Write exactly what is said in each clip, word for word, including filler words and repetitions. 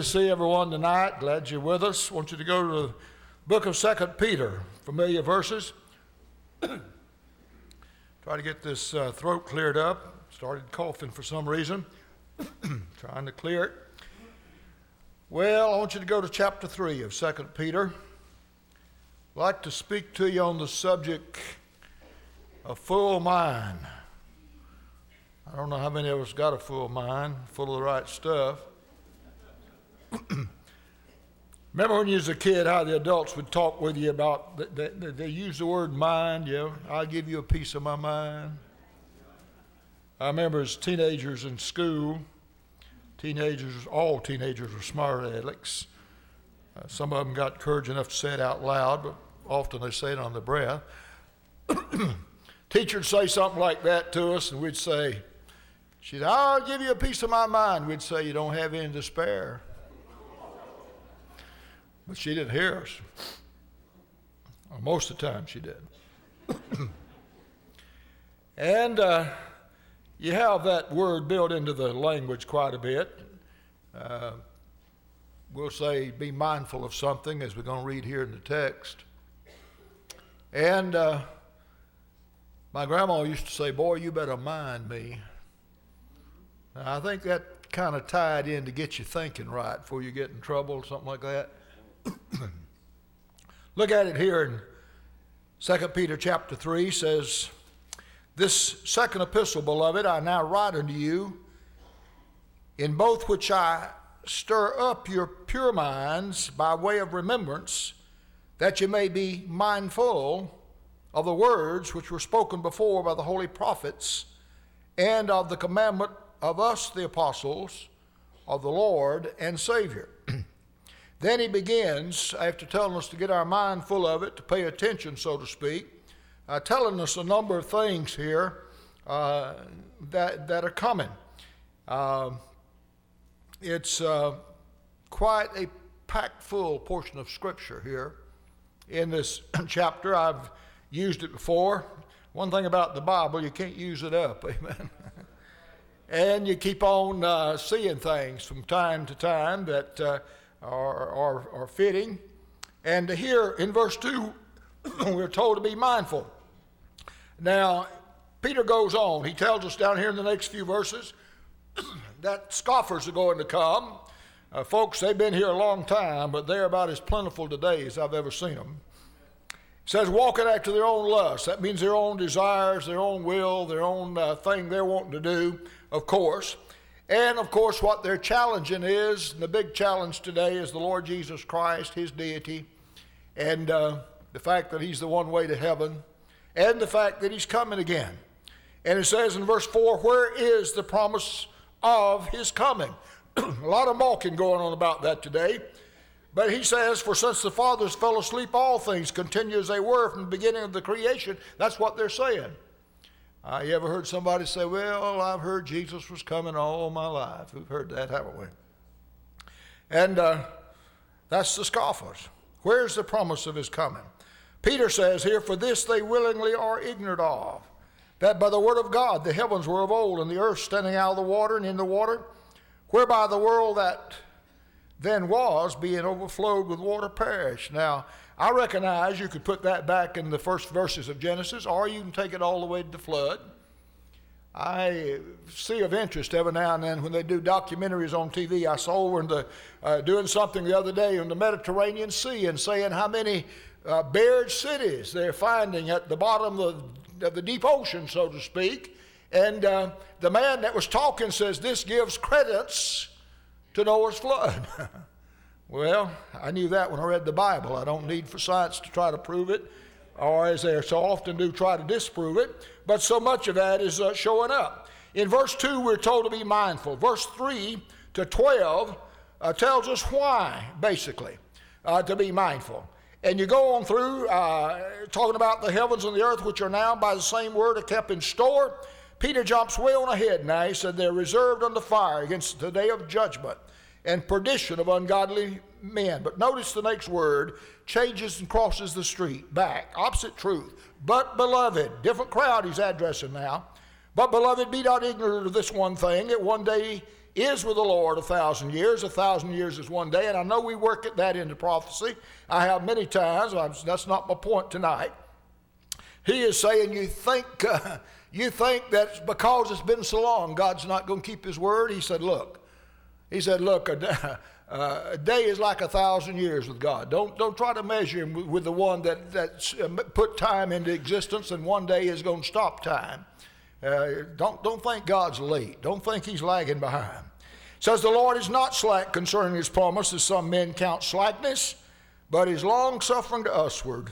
to see everyone tonight. Glad you're with us. I want you to go to the book of Second Peter, familiar verses. Try to get this uh, throat cleared up. Started coughing for some reason. Trying to clear it. Well, I want you to go to chapter three of Second Peter. I'd like to speak to you on the subject of full mind. I don't know how many of us got a full mind, full of the right stuff. Remember when you was a kid how the adults would talk with you about, they, they, they use the word mind, you know, I'll give you a piece of my mind. I remember as teenagers in school, teenagers, all teenagers were smart alecks. Uh, some of them got courage enough to say it out loud, but often they say it on the breath. Teacher would say something like that to us, and we'd say, she'd say, I'll give you a piece of my mind. We'd say, you don't have any to spare. But she didn't hear us. Well, most of the time she did. And uh, you have that word built into the language quite a bit. Uh, we'll say be mindful of something, as we're going to read here in the text. And uh, my grandma used to say, boy, you better mind me. Now, I think that kind of tied in to get you thinking right before you get in trouble, something like that. Look at it here in Second Peter chapter three, says, this second epistle, beloved, I now write unto you, in both which I stir up your pure minds by way of remembrance, that you may be mindful of the words which were spoken before by the holy prophets, and of the commandment of us, the apostles, of the Lord and Savior. Then he begins, after telling us to get our mind full of it, to pay attention, so to speak, uh, telling us a number of things here uh, that, that are coming. Uh, it's uh, quite a packed full portion of Scripture here in this chapter. I've used it before. One thing about the Bible, you can't use it up, amen. And you keep on uh, seeing things from time to time that uh, Are, are, are fitting. And here in verse two, we're told to be mindful. Now, Peter goes on. He tells us down here in the next few verses that scoffers are going to come. Uh, folks, they've been here a long time, but they're about as plentiful today as I've ever seen them. It says, walking after their own lust. That means their own desires, their own will, their own uh, thing they're wanting to do, of course. And, of course, what they're challenging is, the big challenge today is the Lord Jesus Christ, his deity, and uh, the fact that he's the one way to heaven, and the fact that he's coming again. And it says in verse four, where is the promise of his coming? A lot of mocking going on about that today. But he says, for since the fathers fell asleep, all things continue as they were from the beginning of the creation. That's what they're saying. Uh, you ever heard somebody say, well, I've heard Jesus was coming all my life. We've heard that, haven't we? And uh, that's the scoffers. Where's the promise of his coming? Peter says here, for this they willingly are ignorant of, that by the word of God the heavens were of old, and the earth standing out of the water and in the water, whereby the world that then was, being overflowed with water, perished. Now, I recognize you could put that back in the first verses of Genesis, or you can take it all the way to the flood. I see of interest every now and then when they do documentaries on T V. I saw over in the, uh, doing something the other day in the Mediterranean Sea and saying how many uh, buried cities they're finding at the bottom of the, of the deep ocean, so to speak. And uh, the man that was talking says this gives credence to Noah's flood. Well, I knew that when I read the Bible. I don't need for science to try to prove it, or as they so often do, try to disprove it. But so much of that is uh, showing up. In verse two, we're told to be mindful. Verse three to twelve uh, tells us why, basically, uh, to be mindful. And you go on through uh, talking about the heavens and the earth, which are now by the same word are kept in store. Peter jumps way on ahead now. He said they're reserved unto fire against the day of judgment and perdition of ungodly men. But notice the next word changes and crosses the street back, opposite truth. But beloved, different crowd he's addressing now. But beloved, be not ignorant of this one thing, that one day is with the Lord a thousand years. A thousand years is one day, and I know we work at that into prophecy. I have many times. I'm, that's not my point tonight. He is saying you think, uh, you think that because it's been so long, God's not going to keep his word. He said, look, he said, look, a day, uh, a day is like a thousand years with God. Don't, don't try to measure him with the one that, that put time into existence and one day is going to stop time. Uh, don't, don't think God's late. Don't think he's lagging behind. It says the Lord is not slack concerning his promise, as some men count slackness, but is long-suffering to usward,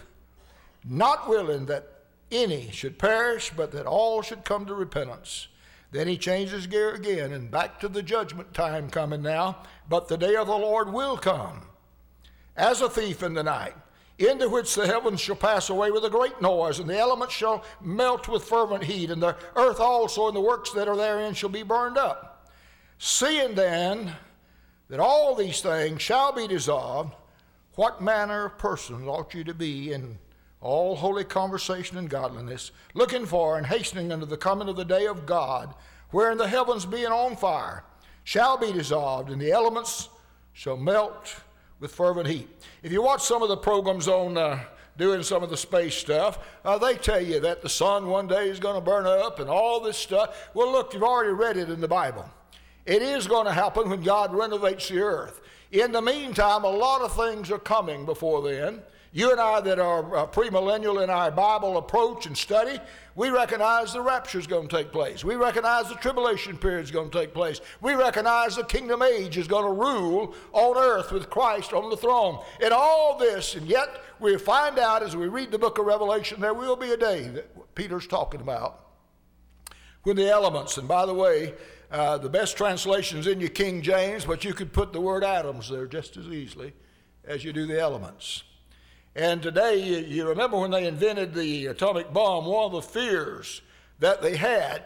not willing that any should perish, but that all should come to repentance. Then he changes gear again, and back to the judgment time coming now. But the day of the Lord will come, as a thief in the night, into which the heavens shall pass away with a great noise, and the elements shall melt with fervent heat, and the earth also and the works that are therein shall be burned up. Seeing then that all these things shall be dissolved, what manner of persons ought you to be in all holy conversation and godliness, looking for and hastening unto the coming of the day of God, wherein the heavens being on fire shall be dissolved, and the elements shall melt with fervent heat. If you watch some of the programs on uh, doing some of the space stuff, uh, they tell you that the sun one day is going to burn up and all this stuff. Well, look, you've already read it in the Bible. It is going to happen when God renovates the earth. In the meantime, a lot of things are coming before then. You and I that are uh, premillennial in our Bible approach and study, we recognize the rapture is going to take place. We recognize the tribulation period is going to take place. We recognize the kingdom age is going to rule on earth with Christ on the throne. And all this, and yet we find out as we read the book of Revelation, there will be a day that Peter's talking about when the elements, and by the way, uh, the best translation is in your King James, but you could put the word atoms there just as easily as you do the elements. And today, you, you remember when they invented the atomic bomb, one of the fears that they had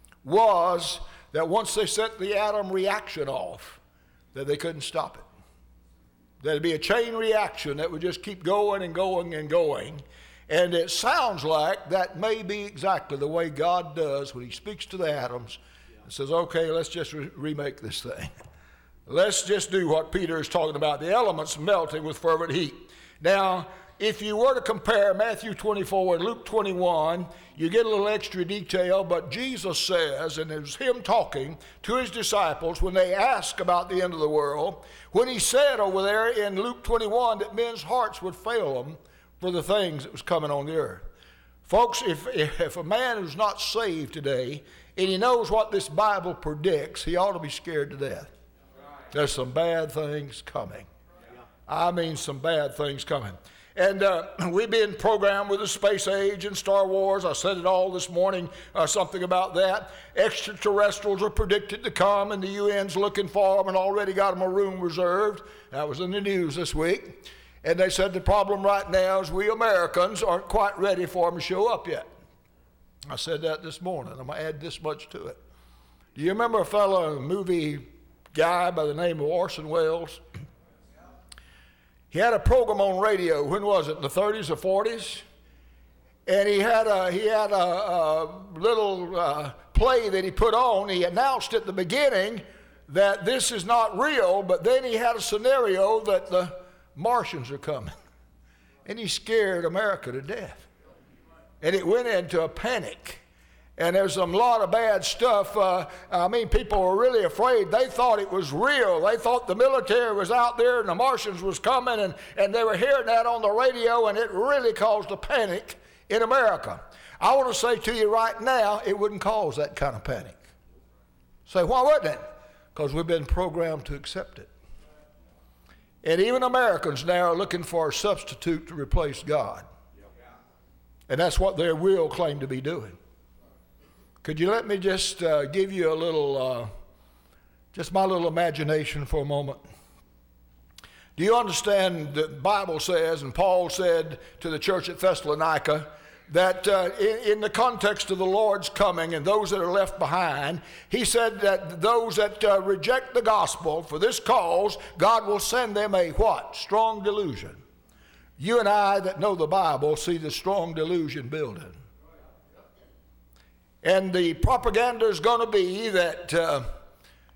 was that once they set the atom reaction off, that they couldn't stop it. There'd be a chain reaction that would just keep going and going and going. And it sounds like that may be exactly the way God does when he speaks to the atoms and says, okay, let's just re- remake this thing. Let's just do what Peter is talking about, the elements melting with fervent heat. Now, if you were to compare Matthew twenty-four and Luke twenty-one, you get a little extra detail, but Jesus says, and it was him talking to his disciples when they asked about the end of the world, when he said over there in Luke twenty-one that men's hearts would fail them for the things that was coming on the earth. Folks, if, if a man is not saved today and he knows what this Bible predicts, he ought to be scared to death. There's some bad things coming. I mean some bad things coming. And uh, we've been programmed with the space age and Star Wars. I said it all this morning, uh, something about that. Extraterrestrials are predicted to come, and the U N's looking for them and already got them a room reserved. That was in the news this week. And they said the problem right now is we Americans aren't quite ready for them to show up yet. I said that this morning. I'm going to add this much to it. Do you remember a fellow, a movie guy by the name of Orson Welles? He had a program on radio. When was it? In the thirties or forties? And he had a he had a, a little uh, play that he put on. He announced at the beginning that this is not real, but then he had a scenario that the Martians are coming, and he scared America to death. And it went into a panic. And there's a lot of bad stuff. Uh, I mean, people were really afraid. They thought it was real. They thought the military was out there and the Martians was coming, and, and they were hearing that on the radio, and it really caused a panic in America. I want to say to you right now, it wouldn't cause that kind of panic. Say, why wouldn't it? Because we've been programmed to accept it. And even Americans now are looking for a substitute to replace God. And that's what they will claim to be doing. Could you let me just uh, give you a little, uh, just my little imagination for a moment? Do you understand the Bible says, and Paul said to the church at Thessalonica, that uh, in, in the context of the Lord's coming and those that are left behind, he said that those that uh, reject the gospel for this cause, God will send them a what? Strong delusion. You and I that know the Bible see the strong delusion building. And the propaganda is going to be that uh,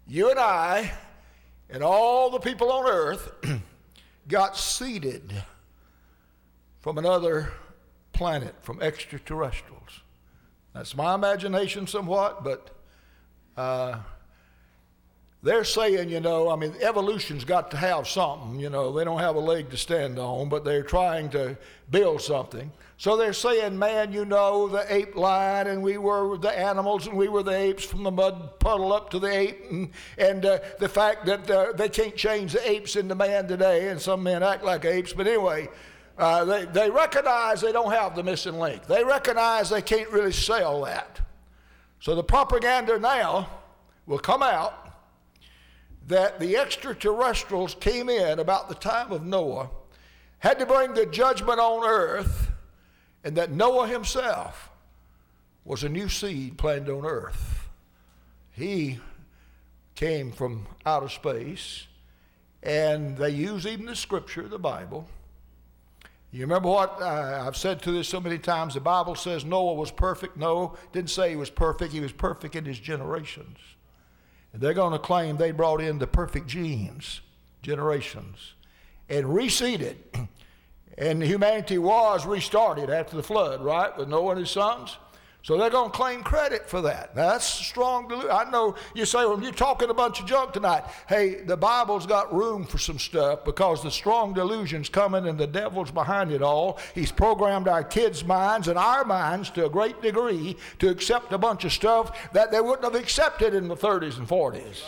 you and I and all the people on earth got seeded from another planet, from extraterrestrials. That's my imagination somewhat, but uh, they're saying, you know, I mean, evolution's got to have something, you know. They don't have a leg to stand on, but they're trying to build something. So they're saying, man, you know, the ape line, and we were the animals, and we were the apes from the mud puddle up to the ape, and, and uh, the fact that uh, they can't change the apes into man today, and some men act like apes. But anyway, uh, they, they recognize they don't have the missing link. They recognize they can't really sell that. So the propaganda now will come out that the extraterrestrials came in about the time of Noah, had to bring the judgment on earth, and that Noah himself was a new seed planted on earth. He came from outer space, and they use even the scripture, the Bible. You remember what uh, I've said to this so many times? The Bible says Noah was perfect. No, it didn't say he was perfect. He was perfect in his generations. And they're going to claim they brought in the perfect genes, generations, and reseeded. And humanity was restarted after the flood, right, with Noah and his sons. So they're going to claim credit for that. Now, that's strong delusion. I know you say, well, you're talking a bunch of junk tonight. Hey, the Bible's got room for some stuff because the strong delusion's coming and the devil's behind it all. He's programmed our kids' minds and our minds to a great degree to accept a bunch of stuff that they wouldn't have accepted in the thirties and forties.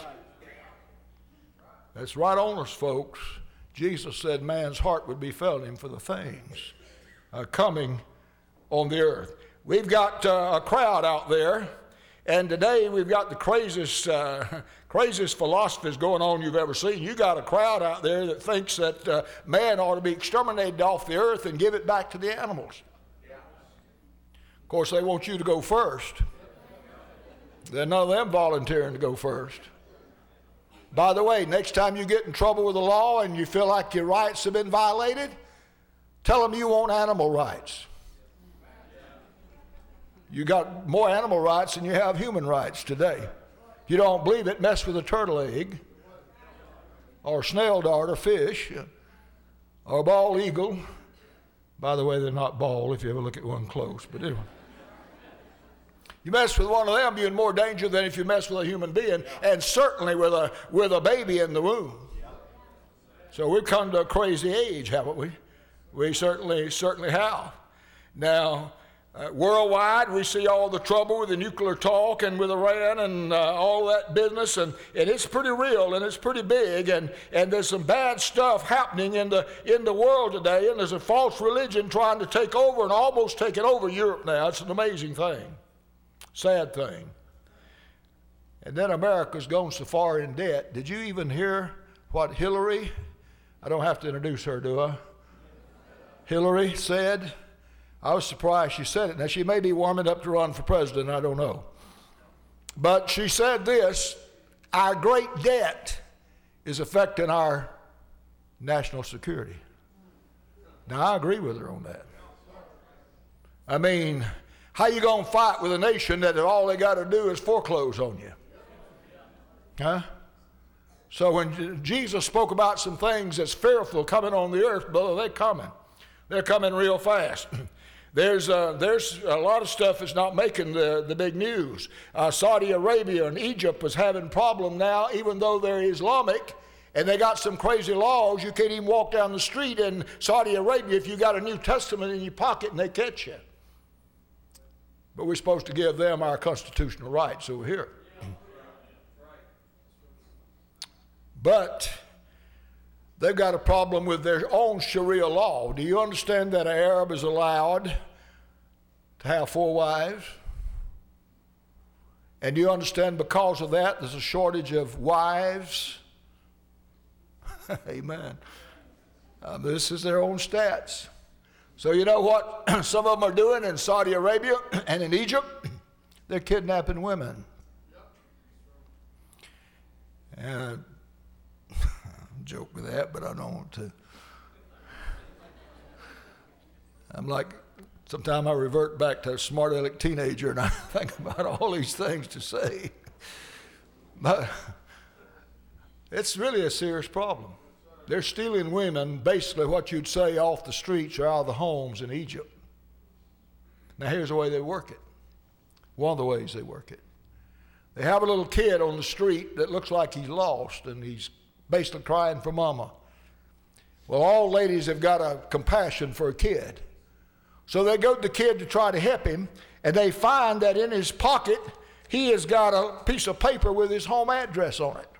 That's right on us, folks. Jesus said man's heart would be failing for the things uh, coming on the earth. We've got uh, a crowd out there, and today we've got the craziest, uh, craziest philosophies going on you've ever seen. You got a crowd out there that thinks that uh, man ought to be exterminated off the earth and give it back to the animals. Of course, they want you to go first. Then none of them volunteering to go first. By the way, next time you get in trouble with the law and you feel like your rights have been violated, tell them you want animal rights. You got more animal rights than you have human rights today. If you don't believe it, mess with a turtle egg, or snail dart, or fish, or bald eagle. By the way, they're not bald if you ever look at one close, but anyway. You mess with one of them, you're in more danger than if you mess with a human being, and certainly with a with a baby in the womb. So we've come to a crazy age, haven't we? We certainly certainly have. Now, uh, worldwide, we see all the trouble with the nuclear talk and with Iran and uh, all that business, and, and it's pretty real and it's pretty big, and, and there's some bad stuff happening in the in the world today, and there's a false religion trying to take over and almost taking over Europe now. It's an amazing thing. Sad thing. And then America's gone so far in debt. Did you even hear what Hillary, I don't have to introduce her, do I? Hillary said. I was surprised she said it. Now, she may be warming up to run for president, I don't know. But she said this: our great debt is affecting our national security. Now, I agree with her on that. I mean, how you going to fight with a nation that all they got to do is foreclose on you? Huh? So when Jesus spoke about some things that's fearful coming on the earth, brother, they're coming. They're coming real fast. There's, uh, there's a lot of stuff that's not making the, the big news. Uh, Saudi Arabia and Egypt was having problem now, even though they're Islamic, and they got some crazy laws. You can't even walk down the street in Saudi Arabia if you got a New Testament in your pocket and they catch you. But we're supposed to give them our constitutional rights over here. But they've got a problem with their own Sharia law. Do you understand that an Arab is allowed to have four wives? And do you understand because of that there's a shortage of wives? Amen. Uh, this is their own stats. So you know what some of them are doing in Saudi Arabia and in Egypt? They're kidnapping women. And I joke with that, but I don't want to. I'm like, sometimes I revert back to a smart aleck teenager and I think about all these things to say. But It's really a serious problem. They're stealing women, basically what you'd say off the streets or out of the homes in Egypt. Now here's the way they work it. One of the ways they work it. They have a little kid on the street that looks like he's lost and he's basically crying for mama. Well, all ladies have got a compassion for a kid. So they go to the kid to try to help him, and they find that in his pocket he has got a piece of paper with his home address on it.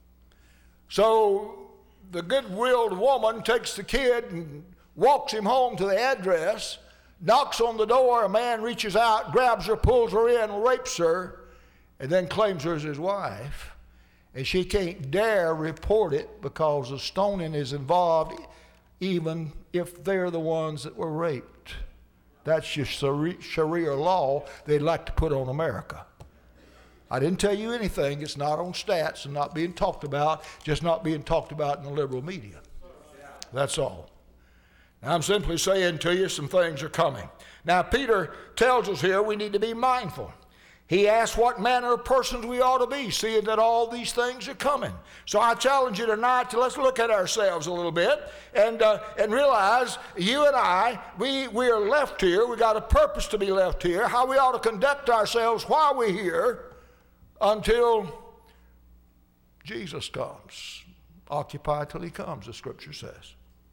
So the good-willed woman takes the kid and walks him home to the address, knocks on the door, a man reaches out, grabs her, pulls her in, rapes her, and then claims her as his wife. And she can't dare report it because the stoning is involved, even if they're the ones that were raped. That's just Sharia law they'd like to put on America. I didn't tell you anything. It's not on stats and not being talked about, just not being talked about in the liberal media. That's all. Now, I'm simply saying to you some things are coming. Now, Peter tells us here we need to be mindful. He asks what manner of persons we ought to be, seeing that all these things are coming. So I challenge you tonight to let's look at ourselves a little bit and uh, and realize you and I, we, we are left here. We got a purpose to be left here, how we ought to conduct ourselves while we're here until Jesus comes. Occupy till he comes, the scripture says.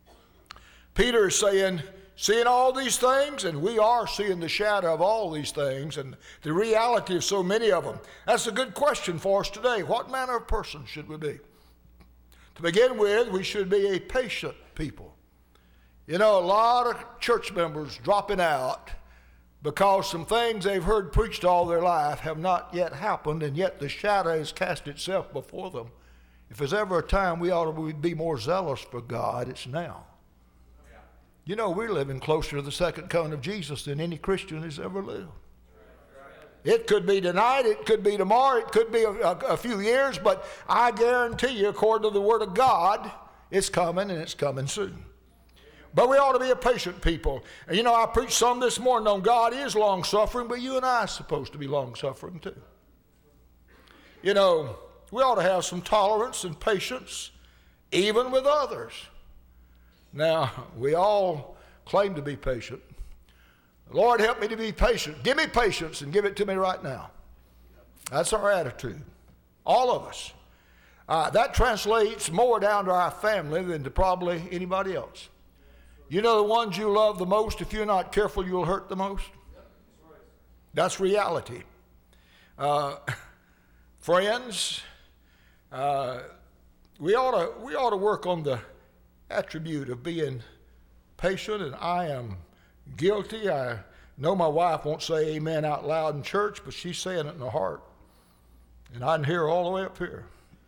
Peter is saying, seeing all these things, and we are seeing the shadow of all these things and the reality of so many of them. That's a good question for us today. What manner of person should we be? To begin with, we should be a patient people. You know, a lot of church members dropping out because some things they've heard preached all their life have not yet happened, and yet the shadow has cast itself before them. If there's ever a time we ought to be more zealous for God, it's now. You know, we're living closer to the second coming of Jesus than any Christian has ever lived. It could be tonight, it could be tomorrow, it could be a, a, a few years, but I guarantee you, according to the Word of God, it's coming, and it's coming soon. But we ought to be a patient people. And you know, I preached some this morning on God is long-suffering, but you and I are supposed to be long-suffering too. You know, we ought to have some tolerance and patience, even with others. Now, we all claim to be patient. Lord, help me to be patient. Give me patience and give it to me right now. That's our attitude, all of us. Uh, that translates more down to our family than to probably anybody else. You know the ones you love the most, if you're not careful, you'll hurt the most. That's reality. Uh, friends, uh, we ought to we ought to work on the attribute of being patient, and I am guilty. I know my wife won't say amen out loud in church, but she's saying it in her heart. And I can hear her all the way up here.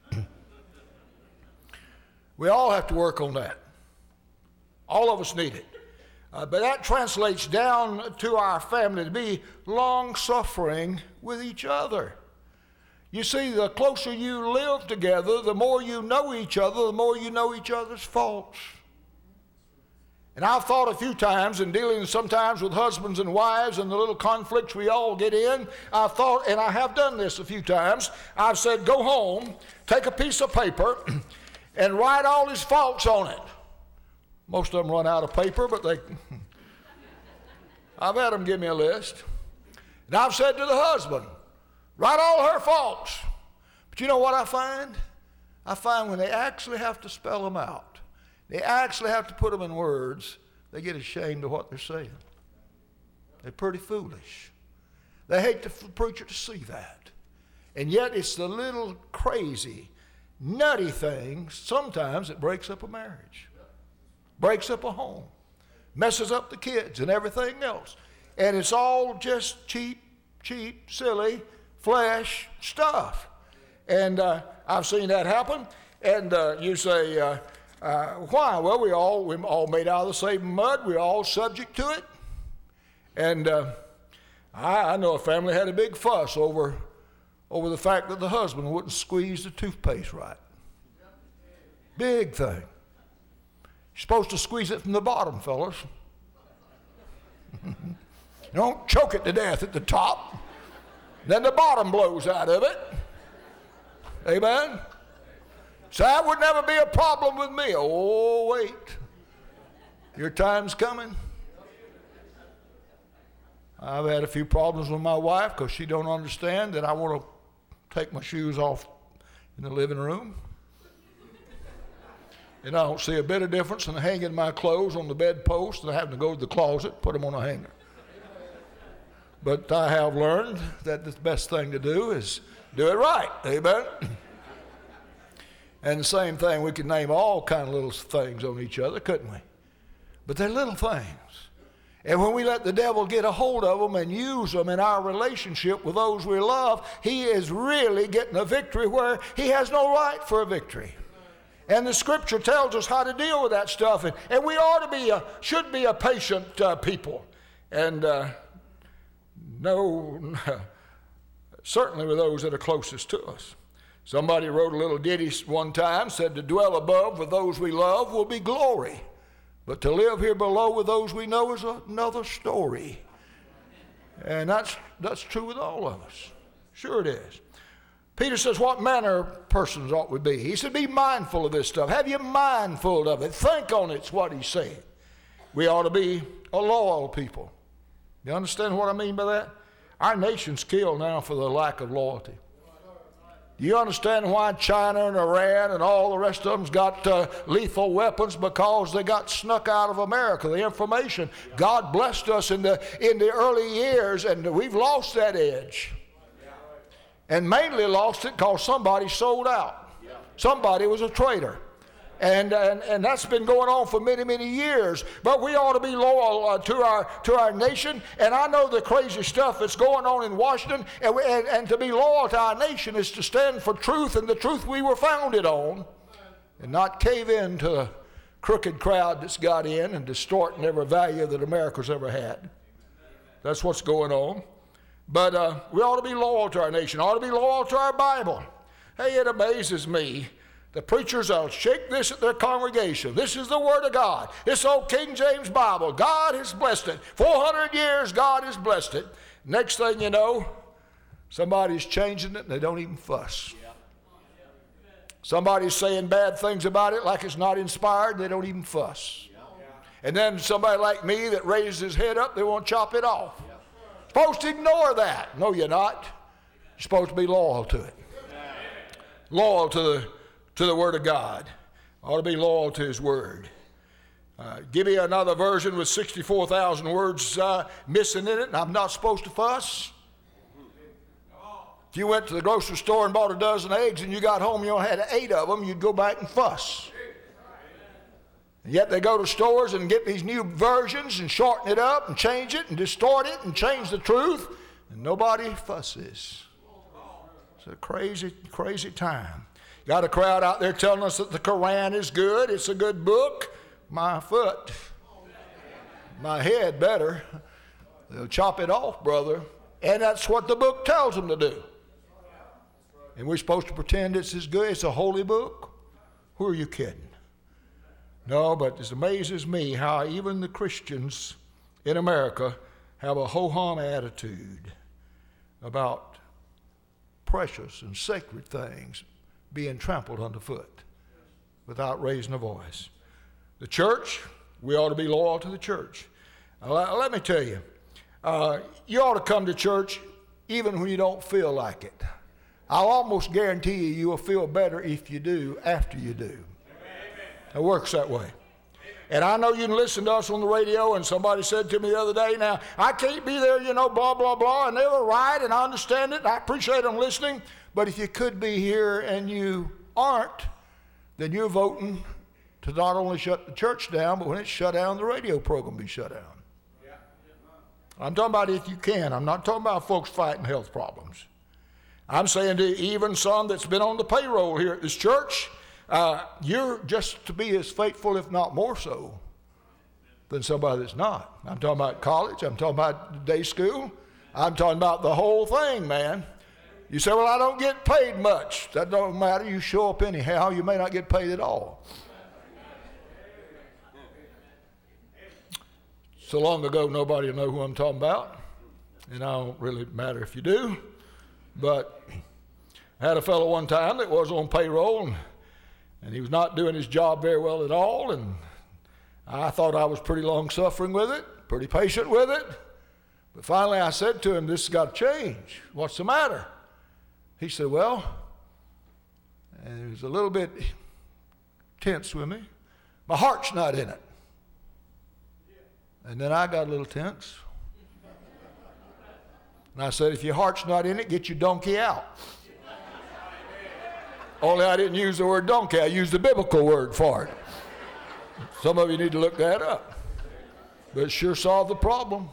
We all have to work on that. All of us need it. Uh, but that translates down to our family to be long-suffering with each other. You see, the closer you live together, the more you know each other, the more you know each other's faults. And I've thought a few times in dealing sometimes with husbands and wives and the little conflicts we all get in, I've thought, and I have done this a few times, I've said, go home, take a piece of paper, and write all his faults on it. Most of them run out of paper, but they, I've had them give me a list. And I've said to the husband, write all her faults. But you know what I find? I find when they actually have to spell them out, they actually have to put them in words, they get ashamed of what they're saying. They're pretty foolish. They hate the preacher to see that. And yet it's the little crazy, nutty things sometimes that breaks up a marriage, breaks up a home, messes up the kids and everything else. And it's all just cheap, cheap, silly, flesh stuff. And uh, I've seen that happen. And uh, you say, uh, uh, why? Well, we all we're all made out of the same mud. We're all subject to it. And uh, I, I know a family had a big fuss over, over the fact that the husband wouldn't squeeze the toothpaste right. Big thing. You're supposed to squeeze it from the bottom, fellas. Don't choke it to death at the top. Then the bottom blows out of it. Amen? So that would never be a problem with me. Oh, wait. Your time's coming. I've had a few problems with my wife because she don't understand that I want to take my shoes off in the living room. And I don't see a bit of difference in hanging my clothes on the bedpost and having to go to the closet, put them on a hanger. But I have learned that the best thing to do is do it right. Amen? And the same thing, we could name all kind of little things on each other, couldn't we? But they're little things. And when we let the devil get a hold of them and use them in our relationship with those we love, he is really getting a victory where he has no right for a victory. And the scripture tells us how to deal with that stuff. And, and we ought to be, a, should be a patient uh, people. And uh, no, certainly with those that are closest to us. Somebody wrote a little ditty one time, said, to dwell above with those we love will be glory. But to live here below with those we know is another story. And that's, that's true with all of us. Sure it is. Peter says, what manner of persons ought we be? He said, be mindful of this stuff. Have you mindful of it. Think on it, is what he's saying. We ought to be a loyal people. You understand what I mean by that? Our nation's killed now for the lack of loyalty. Do you understand why China and Iran and all the rest of them's got uh, lethal weapons? Because they got snuck out of America, the information. God blessed us in the, in the early years, and we've lost that edge. And mainly lost it because somebody sold out. Somebody was a traitor. And, and and that's been going on for many, many years. But we ought to be loyal uh, to our to our nation. And I know the crazy stuff that's going on in Washington. And, we, and, and to be loyal to our nation is to stand for truth and the truth we were founded on. And not cave in to the crooked crowd that's got in and distorting every value that America's ever had. That's what's going on. But uh, we ought to be loyal to our nation. Ought to be loyal to our Bible. Hey, it amazes me. The preachers will shake this at their congregation. This is the Word of God. This old King James Bible. God has blessed it. four hundred years, God has blessed it. Next thing you know, somebody's changing it and they don't even fuss. Somebody's saying bad things about it like it's not inspired. They don't even fuss. And then somebody like me that raises his head up, they want to chop it off. Supposed to ignore that. No, you're not. You're supposed to be loyal to it. Loyal to the to the Word of God. Ought to be loyal to His Word. Uh, give me another version with sixty-four thousand words uh, missing in it, and I'm not supposed to fuss. If you went to the grocery store and bought a dozen eggs and you got home and you only had eight of them, you'd go back and fuss. And yet they go to stores and get these new versions and shorten it up and change it and distort it and change the truth, and nobody fusses. It's a crazy, crazy time. Got a crowd out there telling us that the Quran is good. It's a good book. My foot, my head better. They'll chop it off, brother. And that's what the book tells them to do. And we're supposed to pretend it's as good. It's a holy book. Who are you kidding? No, but it amazes me how even the Christians in America have a ho-hum attitude about precious and sacred things being trampled underfoot without raising a voice. The church, we ought to be loyal to the church. Now, let me tell you, uh, you ought to come to church even when you don't feel like it. I'll almost guarantee you you will feel better if you do after you do. It works that way. And I know you can listen to us on the radio, and somebody said to me the other day, now, I can't be there, you know, blah, blah, blah, and they were right, and I understand it, and I appreciate them listening. But if you could be here and you aren't, then you're voting to not only shut the church down, but when it's shut down, the radio program be shut down. Yeah. I'm talking about if you can. I'm not talking about folks fighting health problems. I'm saying to even some that's been on the payroll here at this church, uh, you're just to be as faithful, if not more so, than somebody that's not. I'm talking about college. I'm talking about day school. I'm talking about the whole thing, man. You say, well, I don't get paid much. That don't matter. You show up anyhow. You may not get paid at all. So long ago, nobody will know who I'm talking about. And I don't really matter if you do. But I had a fellow one time that was on payroll. And And he was not doing his job very well at all, and I thought I was pretty long-suffering with it, pretty patient with it. But finally I said to him, this has got to change. What's the matter? He said, well, and he was a little bit tense with me. My heart's not in it. And then I got a little tense. And I said, if your heart's not in it, get your donkey out. Only I didn't use the word donkey. I used the biblical word for it. Some of you need to look that up. But it sure solved the problem.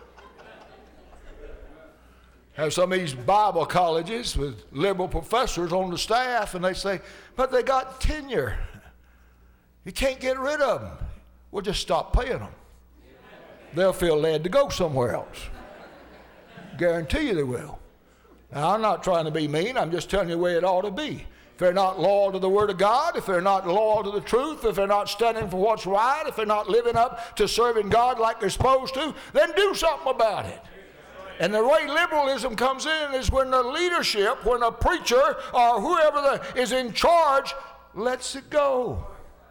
Have some of these Bible colleges with liberal professors on the staff, and they say, but they got tenure. You can't get rid of them. We'll just stop paying them. They'll feel led to go somewhere else. Guarantee you they will. Now, I'm not trying to be mean. I'm just telling you the way it ought to be. If they're not loyal to the Word of God, if they're not loyal to the truth, if they're not standing for what's right, if they're not living up to serving God like they're supposed to, then do something about it. And the way liberalism comes in is when the leadership, when a preacher or whoever the, is in charge lets it go.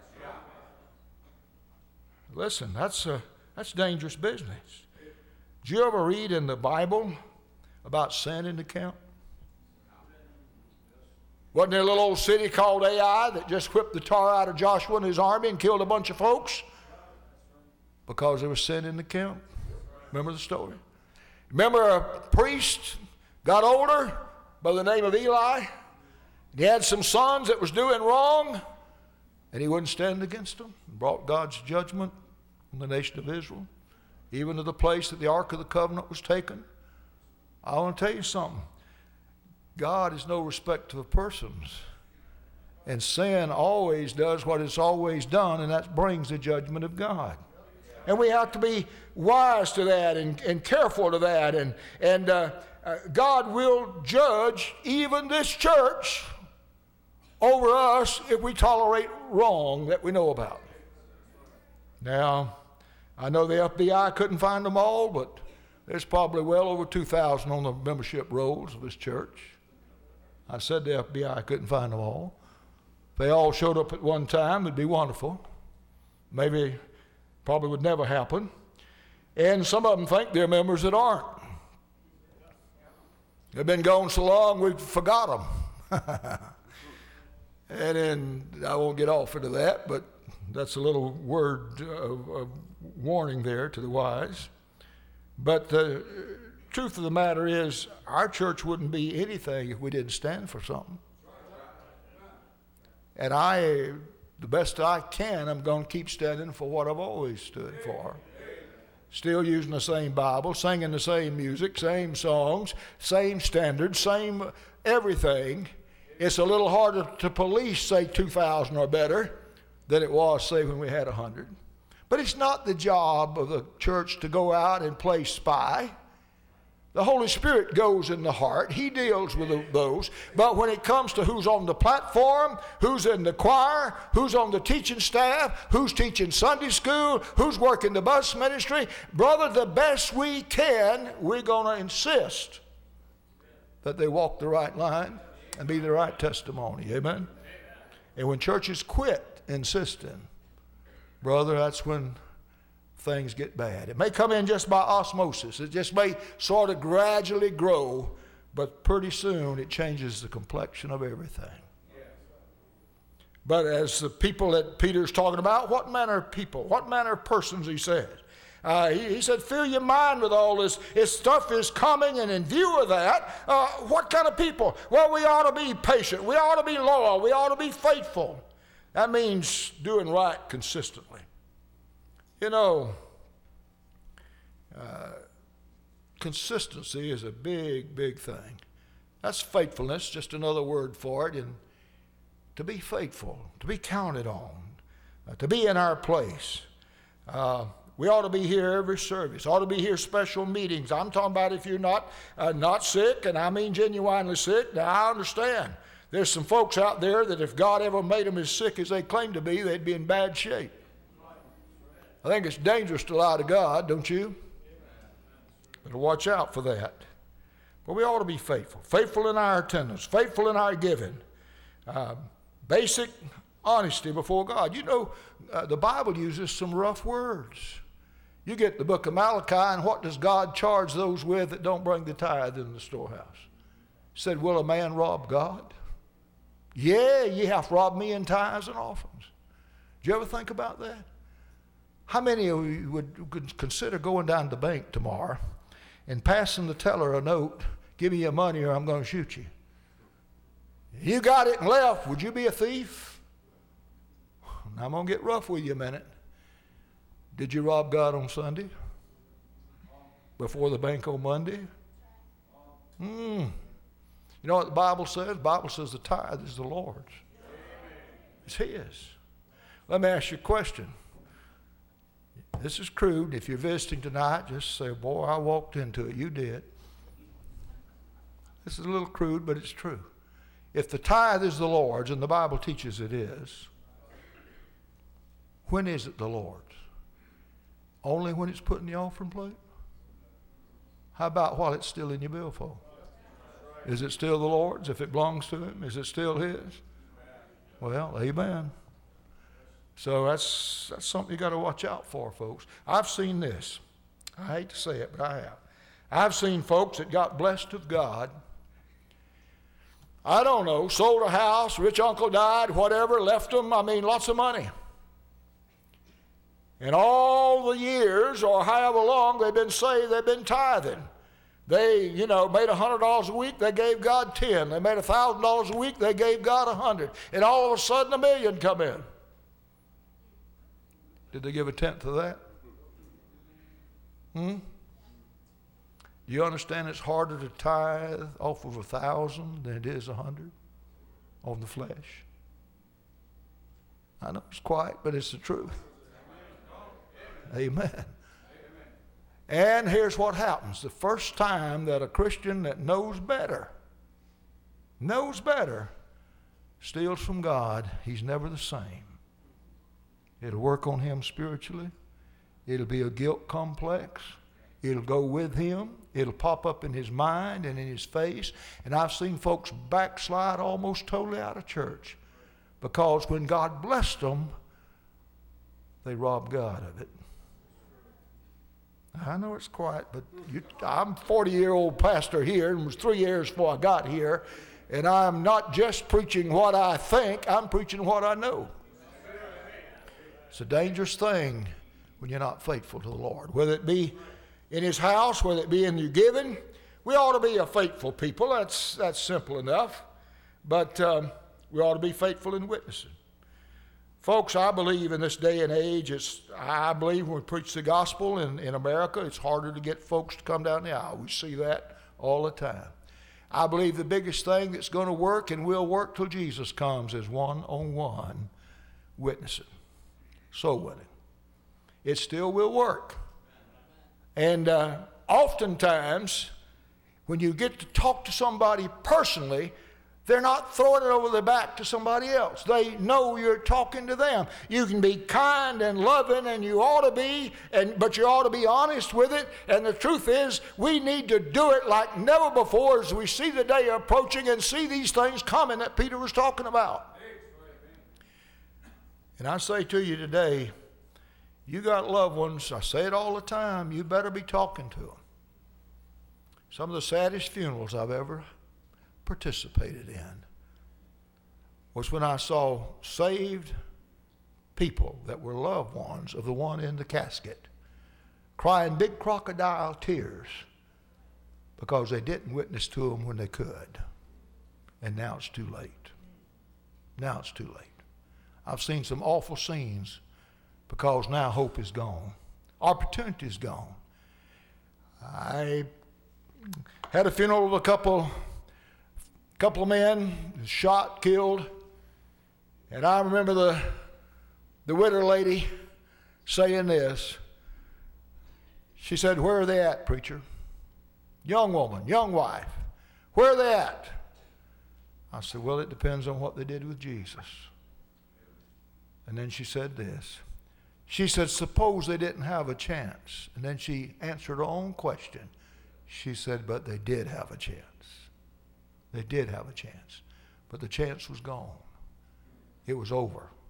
Listen, that's a, that's dangerous business. Did you ever read in the Bible about sin in the camp? Wasn't there a little old city called Ai that just whipped the tar out of Joshua and his army and killed a bunch of folks? Because there was sin in the camp. Remember the story? Remember a priest got older by the name of Eli? He had some sons that was doing wrong, and he wouldn't stand against them. He brought God's judgment on the nation of Israel, even to the place that the Ark of the Covenant was taken. I want to tell you something. God is no respecter of persons. And sin always does what it's always done, and that brings the judgment of God. And we have to be wise to that and, and careful to that. And, and uh, uh, God will judge even this church over us if we tolerate wrong that we know about. Now, I know the F B I couldn't find them all, but there's probably well over two thousand on the membership rolls of this church. I said the F B I couldn't find them all. If they all showed up at one time, it'd be wonderful. Maybe, probably would never happen. And some of them think they're members that aren't. They've been gone so long, we forgot them. And then, I won't get off into that, but that's a little word of, of warning there to the wise. But the truth of the matter is, our church wouldn't be anything if we didn't stand for something. And I, the best I can, I'm going to keep standing for what I've always stood for. Still using the same Bible, singing the same music, same songs, same standards, same everything. It's a little harder to police, say, two thousand or better than it was, say, when we had one hundred. But it's not the job of the church to go out and play spy. The Holy Spirit goes in the heart. He deals with those. But when it comes to who's on the platform, who's in the choir, who's on the teaching staff, who's teaching Sunday school, who's working the bus ministry, brother, the best we can, we're going to insist that they walk the right line and be the right testimony. Amen? And when churches quit insisting, brother, that's when things get bad. It may come in just by osmosis. It just may sort of gradually grow, but pretty soon it changes the complexion of everything. But as the people that Peter's talking about, what manner of people, what manner of persons, he said. Uh, he, he said, fill your mind with all this. This stuff is coming, and in view of that, uh, what kind of people? Well, we ought to be patient. We ought to be loyal. We ought to be faithful. That means doing right consistently. You know, uh, consistency is a big, big thing. That's faithfulness, just another word for it. And to be faithful, to be counted on, uh, to be in our place. Uh, we ought to be here every service. Ought to be here special meetings. I'm talking about if you're not uh, not sick, and I mean genuinely sick. Now, I understand. There's some folks out there that if God ever made them as sick as they claim to be, they'd be in bad shape. I think it's dangerous to lie to God, don't you? But watch out for that. But we ought to be faithful. Faithful in our attendance. Faithful in our giving. Uh, basic honesty before God. You know, uh, the Bible uses some rough words. You get the book of Malachi, and what does God charge those with that don't bring the tithe in the storehouse? He said, will a man rob God? Yeah, ye have robbed me in tithes and offerings. Did you ever think about that? How many of you would, would consider going down to the bank tomorrow and passing the teller a note, give me your money or I'm going to shoot you? You got it and left, would you be a thief? Now I'm going to get rough with you a minute. Did you rob God on Sunday? Before the bank on Monday? Hmm. You know what the Bible says? The Bible says the tithe is the Lord's. It's His. Let me ask you a question. This is crude. If you're visiting tonight, just say, boy, I walked into it. You did. This is a little crude, but it's true. If the tithe is the Lord's, and the Bible teaches it is, when is it the Lord's? Only when it's put in the offering plate? How about while it's still in your billfold? Is it still the Lord's if it belongs to Him? Is it still His? Well, amen. So that's that's something you got to watch out for, folks. I've seen this. I hate to say it, but I have. I've seen folks that got blessed with God. I don't know, sold a house, rich uncle died, whatever, left them, I mean, lots of money. And all the years, or however long they've been saved, they've been tithing. They, you know, made one hundred dollars a week, they gave God ten. They made one thousand dollars a week, they gave God one hundred. And all of a sudden a million come in. Did they give a tenth of that? Hmm? Do you understand it's harder to tithe off of a thousand than it is a hundred on the flesh? I know it's quiet, but it's the truth. Amen. Amen. And here's what happens. The first time that a Christian that knows better, knows better, steals from God, he's never the same. It'll work on him spiritually. It'll be a guilt complex. It'll go with him. It'll pop up in his mind and in his face. And I've seen folks backslide almost totally out of church because when God blessed them, they robbed God of it. I know it's quiet, but you, I'm a forty-year-old pastor here, and it was three years before I got here, and I'm not just preaching what I think, I'm preaching what I know. It's a dangerous thing when you're not faithful to the Lord, whether it be in His house, whether it be in your giving. We ought to be a faithful people. That's, that's simple enough, but um, we ought to be faithful in witnessing. Folks, I believe in this day and age, it's, I believe when we preach the gospel in, in America, it's harder to get folks to come down the aisle. We see that all the time. I believe the biggest thing that's going to work and will work till Jesus comes is one-on-one witnessing, soul winning. It still will work. And uh, oftentimes, when you get to talk to somebody personally, they're not throwing it over their back to somebody else. They know you're talking to them. You can be kind and loving, and you ought to be, and but you ought to be honest with it. And the truth is, we need to do it like never before as we see the day approaching and see these things coming that Peter was talking about. And I say to you today, you got loved ones, I say it all the time, you better be talking to them. Some of the saddest funerals I've ever participated in was when I saw saved people that were loved ones of the one in the casket crying big crocodile tears because they didn't witness to them when they could. And now it's too late. Now it's too late. I've seen some awful scenes because now hope is gone. Opportunity is gone. I had a funeral of a couple couple of men shot, killed, and I remember the the widow lady saying this. She said, "Where are they at, preacher?" Young woman, young wife. "Where are they at?" I said, "Well, it depends on what they did with Jesus." And then she said this. She said, "Suppose they didn't have a chance." And then she answered her own question. She said, "But they did have a chance. They did have a chance. But the chance was gone. It was over.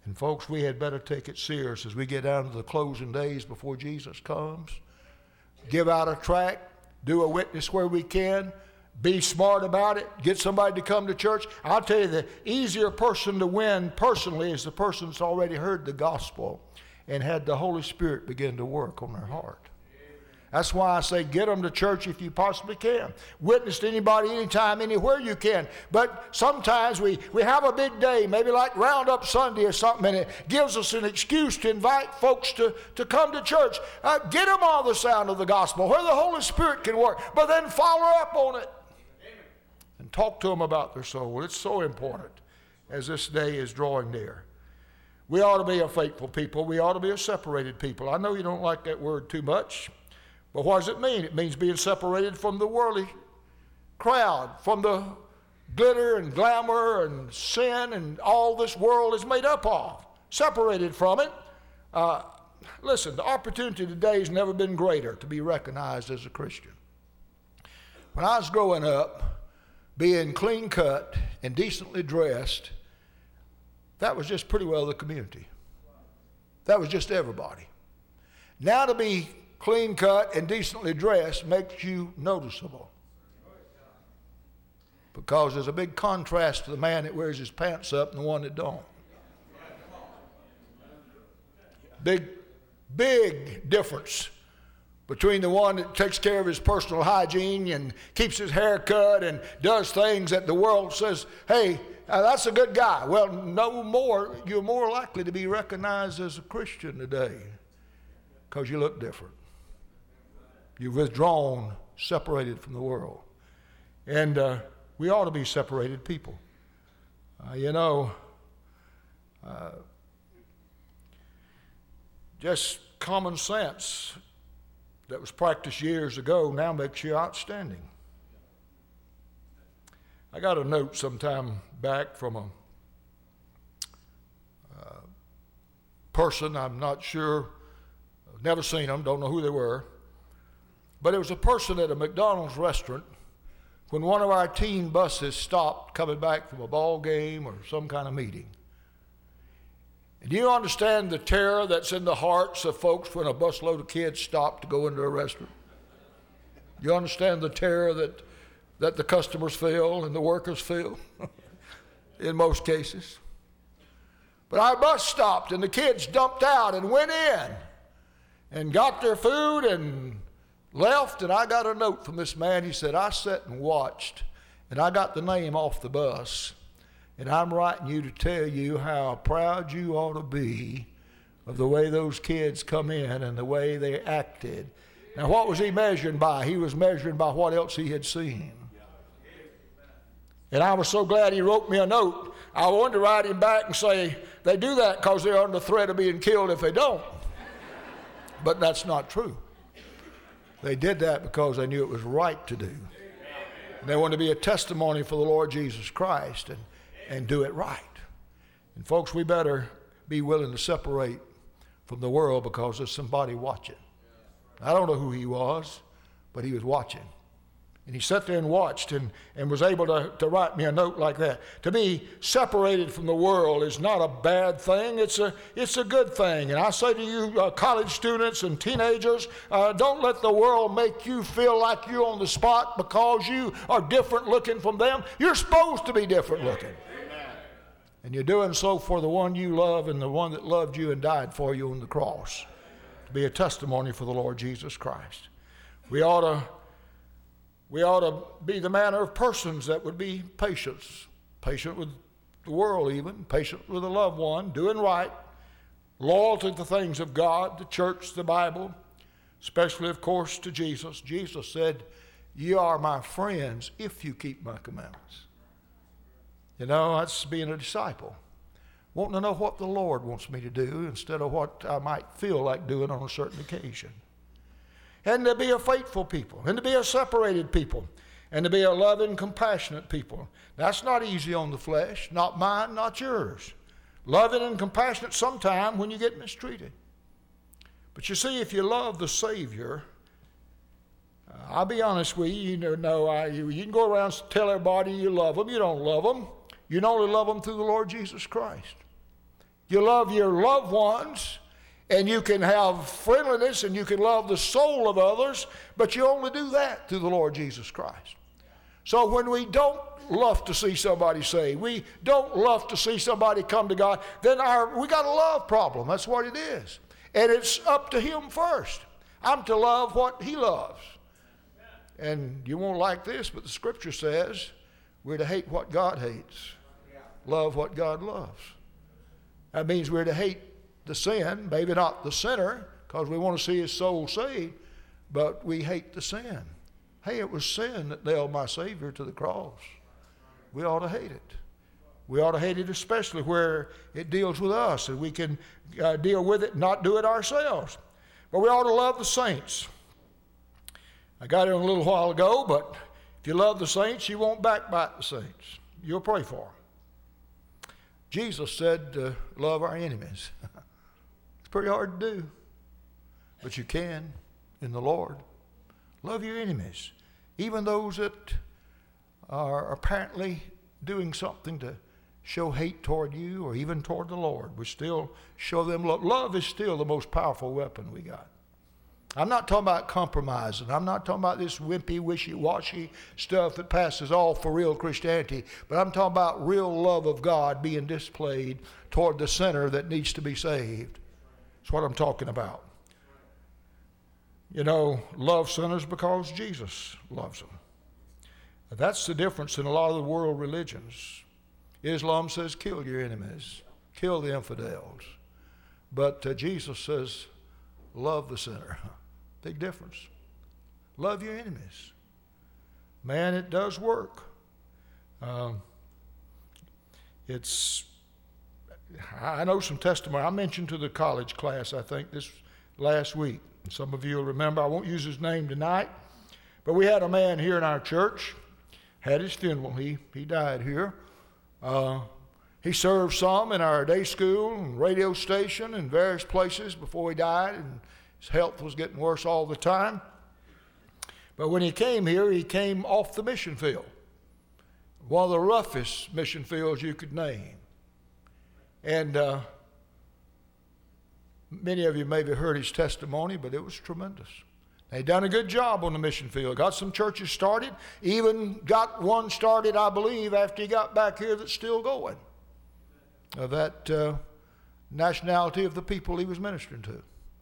And folks, we had better take it serious as we get down to the closing days before Jesus comes. Give out a tract, do a witness where we can, be smart about it, get somebody to come to church. I'll tell you, the easier person to win personally is the person that's already heard the gospel and had the Holy Spirit begin to work on their heart. That's why I say get them to church if you possibly can. Witness to anybody, anytime, anywhere you can. But sometimes we, we have a big day, maybe like Roundup Sunday or something, and it gives us an excuse to invite folks to, to come to church. Uh, get them on the sound of the gospel, where the Holy Spirit can work, but then follow up on it. Amen. And talk to them about their soul. It's so important as this day is drawing near. We ought to be a faithful people. We ought to be a separated people. I know you don't like that word too much. But what does it mean? It means being separated from the worldly crowd, from the glitter and glamour and sin and all this world is made up of. Separated from it. Uh, listen, the opportunity today has never been greater to be recognized as a Christian. When I was growing up, being clean cut and decently dressed, that was just pretty well the community. That was just everybody. Now to be clean cut and decently dressed makes you noticeable. Because there's a big contrast to the man that wears his pants up and the one that don't. Big, big difference between the one that takes care of his personal hygiene and keeps his hair cut and does things that the world says, hey, uh, that's a good guy. Well, no more, you're more likely to be recognized as a Christian today because you look different. You've withdrawn, separated from the world. And uh, we ought to be separated people. Uh, you know, uh, just common sense that was practiced years ago now makes you outstanding. I got a note sometime back from a uh, person, I'm not sure, I've never seen them, don't know who they were. But it was a person at a McDonald's restaurant when one of our teen buses stopped coming back from a ball game or some kind of meeting. And do you understand the terror that's in the hearts of folks when a busload of kids stop to go into a restaurant? You understand the terror that, that the customers feel and the workers feel in most cases? But our bus stopped and the kids dumped out and went in and got their food and left, and I got a note from this man. He said, I sat and watched, and I got the name off the bus, and I'm writing you to tell you how proud you ought to be of the way those kids come in and the way they acted. Now, what was he measuring by? He was measuring by what else he had seen. And I was so glad he wrote me a note. I wanted to write him back and say, they do that because they're under threat of being killed if they don't. But that's not true. They did that because they knew it was right to do. And they wanted to be a testimony for the Lord Jesus Christ and, and do it right. And folks, we better be willing to separate from the world because there's somebody watching. I don't know who he was, but he was watching. And he sat there and watched and, and was able to, to write me a note like that. To be separated from the world is not a bad thing. It's a, it's a good thing. And I say to you, uh, college students and teenagers, uh, don't let the world make you feel like you're on the spot because you are different looking from them. You're supposed to be different looking. Amen. And you're doing so for the one you love and the one that loved you and died for you on the cross. To be a testimony for the Lord Jesus Christ. We ought to We ought to be the manner of persons that would be patient, patient with the world even, patient with a loved one, doing right, loyal to the things of God, the church, the Bible, especially, of course, to Jesus. Jesus said, "You are my friends if you keep my commandments." You know, that's being a disciple, wanting to know what the Lord wants me to do instead of what I might feel like doing on a certain occasion. And to be a faithful people, and to be a separated people, and to be a loving, compassionate people. That's not easy on the flesh, not mine, not yours. Loving and compassionate sometime when you get mistreated. But you see, if you love the Savior, uh, I'll be honest with you, you know, I, you, you can go around and tell everybody you love them. You don't love them. You can only love them through the Lord Jesus Christ. You love your loved ones, and you can have friendliness, and you can love the soul of others, but you only do that through the Lord Jesus Christ. So when we don't love to see somebody saved, we don't love to see somebody come to God, then our we got a love problem. That's what it is. And it's up to him first. I'm to love what he loves. And you won't like this, but the scripture says we're to hate what God hates, love what God loves. That means we're to hate the sin, maybe not the sinner, because we want to see his soul saved, but we hate the sin. Hey, it was sin that nailed my Savior to the cross. We ought to hate it. We ought to hate it especially where it deals with us, and we can uh, deal with it and not do it ourselves. But we ought to love the saints. I got it a little while ago, but if you love the saints, you won't backbite the saints. You'll pray for them. Jesus said to love our enemies. It's pretty hard to do, but you can in the Lord. Love your enemies, even those that are apparently doing something to show hate toward you or even toward the Lord. We still show them love. Love is still the most powerful weapon we got. I'm not talking about compromising. I'm not talking about this wimpy, wishy-washy stuff that passes all for real Christianity. But I'm talking about real love of God being displayed toward the sinner that needs to be saved. That's what I'm talking about. You know, love sinners because Jesus loves them. That's the difference in a lot of the world religions. Islam says, kill your enemies, kill the infidels. But uh, Jesus says, love the sinner. Big difference. Love your enemies. Man, it does work. Um, it's, I know some testimony. I mentioned to the college class, I think, this last week. Some of you will remember. I won't use his name tonight. But we had a man here in our church, had his funeral. He, he died here. Uh, he served some in our day school and radio station and various places before he died, and his health was getting worse all the time. But when he came here, he came off the mission field, one of the roughest mission fields you could name. And uh, many of you maybe heard his testimony, but it was tremendous. They'd done a good job on the mission field, got some churches started, even got one started, I believe, after he got back here that's still going, of that uh, nationality of the people he was ministering to.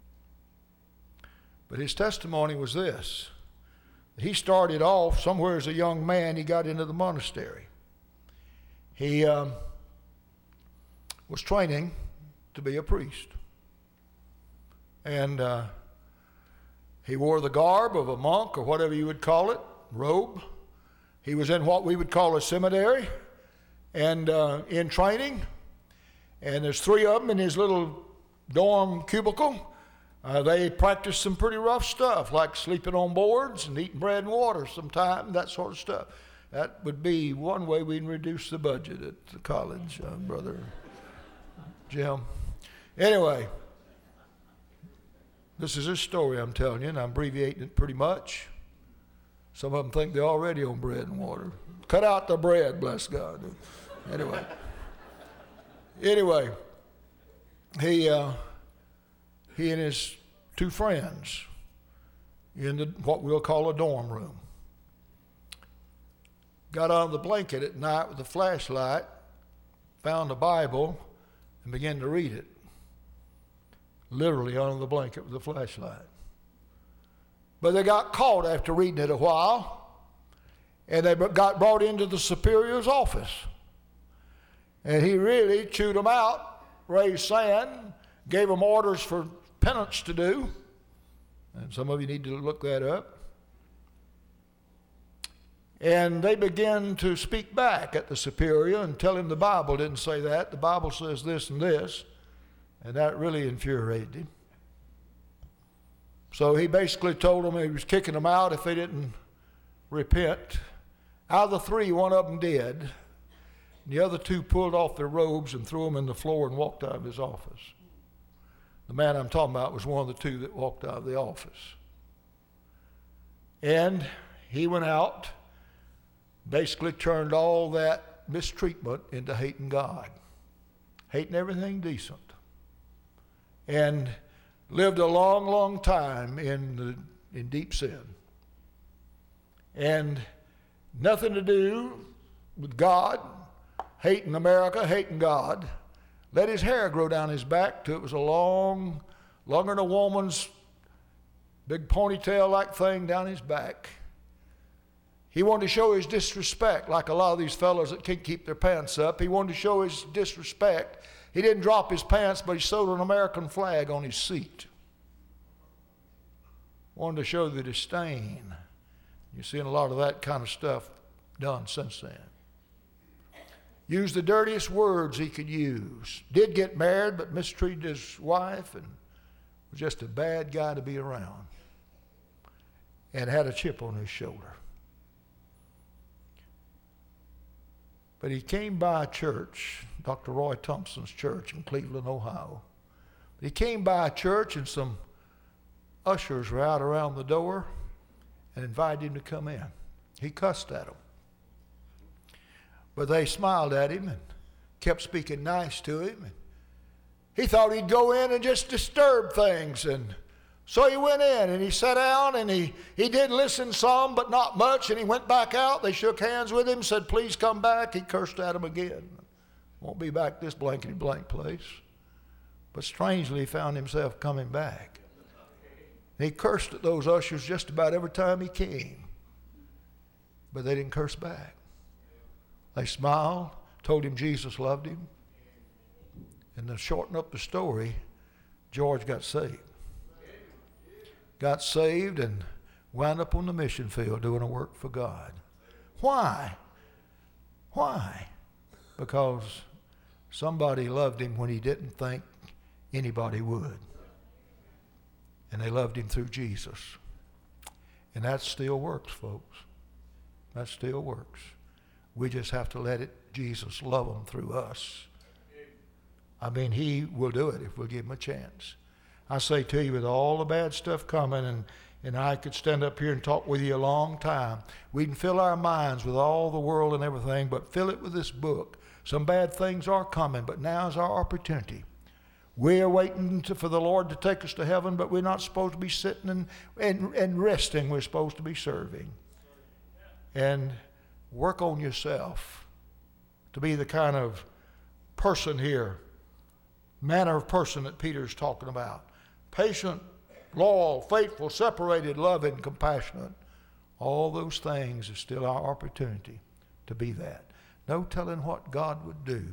But his testimony was this. He started off somewhere as a young man. He got into the monastery. He um, was training to be a priest. And uh, he wore the garb of a monk, or whatever you would call it, robe. He was in what we would call a seminary and uh, in training. And there's three of them in his little dorm cubicle. Uh, they practiced some pretty rough stuff, like sleeping on boards and eating bread and water sometimes, that sort of stuff. That would be one way we'd reduce the budget at the college, uh, Brother Jim. Anyway, this is his story I'm telling you, and I'm abbreviating it pretty much. Some of them think they're already on bread and water. Cut out the bread, bless God. Anyway, anyway, he... Uh, He and his two friends in the, what we'll call a dorm room, got on the blanket at night with a flashlight, found a Bible, and began to read it. Literally on the blanket with a flashlight. But they got caught after reading it a while, and they got brought into the superior's office. And he really chewed them out, raised sand, gave them orders for penance to do, and some of you need to look that up. And they began to speak back at the superior and tell him the Bible didn't say that. The Bible says this and this, and that really infuriated him. So he basically told them he was kicking them out if they didn't repent. Out of the three, one of them did. The other two pulled off their robes and threw them in the floor and walked out of his office. The man I'm talking about was one of the two that walked out of the office. And he went out, basically turned all that mistreatment into hating God. hating everything decent, and lived a long, long time in, the, in deep sin. And nothing to do with God, hating America, hating God. Let his hair grow down his back till it was a long, longer than a woman's big ponytail-like thing down his back. He wanted to show his disrespect, like a lot of these fellows that can't keep their pants up. He wanted to show his disrespect. He didn't drop his pants, but he sewed an American flag on his seat. Wanted to show the disdain. You're seeing a lot of that kind of stuff done since then. Used the dirtiest words he could use. Did get married, but mistreated his wife and was just a bad guy to be around. And had a chip on his shoulder. But he came by a church, Doctor Roy Thompson's church in Cleveland, Ohio. He came by a church and some ushers were out around the door and invited him to come in. He cussed at them. But they smiled at him and kept speaking nice to him. He thought he'd go in and just disturb things. And so he went in and he sat down and he, he did listen some, but not much. And he went back out. They shook hands with him, said, please come back. He cursed at him again. Won't be back this blankety blank place. But strangely, he found himself coming back. And he cursed at those ushers just about every time he came. But they didn't curse back. They smiled, told him Jesus loved him. And to shorten up the story, George got saved. Got saved and wound up on the mission field doing a work for God. Why? Why? Because somebody loved him when he didn't think anybody would. And they loved him through Jesus. And that still works, folks. That still works. We just have to let it, Jesus love them through us. I mean, he will do it if we'll give him a chance. I say to you, with all the bad stuff coming, and, and I could stand up here and talk with you a long time, we can fill our minds with all the world and everything, but fill it with this book. Some bad things are coming, but now's our opportunity. We're waiting to, for the Lord to take us to heaven, but we're not supposed to be sitting and, and, and resting. We're supposed to be serving. And work on yourself to be the kind of person here, manner of person that Peter's talking about. Patient, loyal, faithful, separated, loving, compassionate. All those things are still our opportunity to be that. No telling what God would do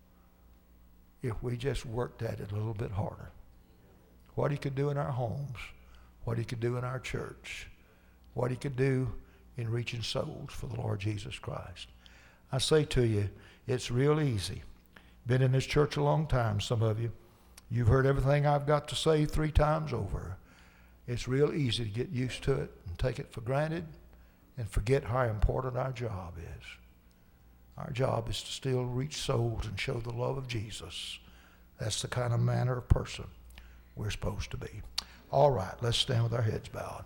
if we just worked at it a little bit harder. What he could do in our homes, what he could do in our church, what he could do in reaching souls for the Lord Jesus Christ. I say to you, it's real easy. Been in this church a long time, some of you. You've heard everything I've got to say three times over. It's real easy to get used to it and take it for granted and forget how important our job is. Our job is to still reach souls and show the love of Jesus. That's the kind of manner of person we're supposed to be. All right, let's stand with our heads bowed.